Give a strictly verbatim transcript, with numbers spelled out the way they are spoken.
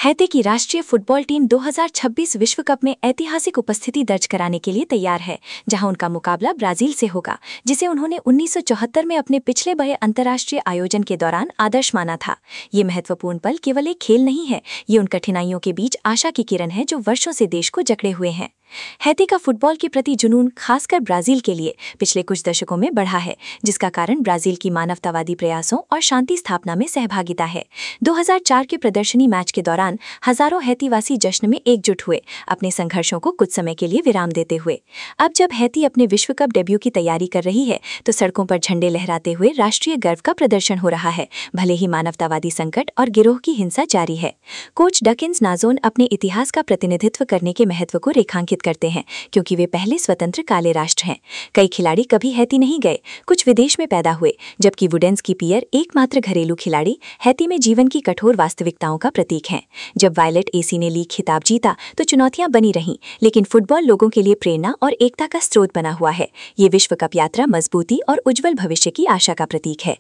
Haiti की राष्ट्रीय football team दो हज़ार छब्बीस विश्व कप में ऐतिहासिक उपस्थिति दर्ज कराने के लिए तैयार है, जहां उनका मुकाबला ब्राजील से होगा, जिसे उन्होंने उन्नीस सौ चौहत्तर में अपने पिछले बड़े अंतर्राष्ट्रीय आयोजन के दौरान आदर्श माना था। ये महत्वपूर्ण पल केवल एक खेल नहीं है, ये उन कठिनाइयों के बीच आशा की किरण है जो वर्षों से देश को जकड़े हुए हैं। हैती का फुटबॉल के प्रति जुनून खासकर ब्राजील के लिए पिछले कुछ दशकों में बढ़ा है, जिसका कारण ब्राजील की मानवतावादी प्रयासों और शांति स्थापना में सहभागिता है। दो हज़ार चार के प्रदर्शनी मैच के दौरान हजारों हैतीवासी जश्न में एकजुट हुए, अपने संघर्षों को कुछ समय के लिए विराम देते हुए। अब जब हैती अपने विश्व कप डेब्यू की तैयारी कर रही है, तो सड़कों पर झंडे लहराते हुए राष्ट्रीय गर्व का प्रदर्शन हो रहा है, भले ही मानवतावादी संकट और गिरोह की हिंसा जारी है। कोच डकिंस नाजोन अपने इतिहास का प्रतिनिधित्व करने के महत्व को रेखांकित करते हैं, क्योंकि वे पहले स्वतंत्र काले राष्ट्र हैं। कई खिलाड़ी कभी हैती नहीं गए, कुछ विदेश में पैदा हुए, जबकि वुडेंस्की पियर एकमात्र घरेलू खिलाड़ी हैती में जीवन की कठोर वास्तविकताओं का प्रतीक हैं। जब वायलेट एसी ने लीग खिताब जीता तो चुनौतियां बनी रहीं, लेकिन फुटबॉल लोगों के लिए प्रेरणा और एकता का स्रोत बना हुआ है। ये विश्व कप यात्रा मजबूती और उज्जवल भविष्य की आशा का प्रतीक है।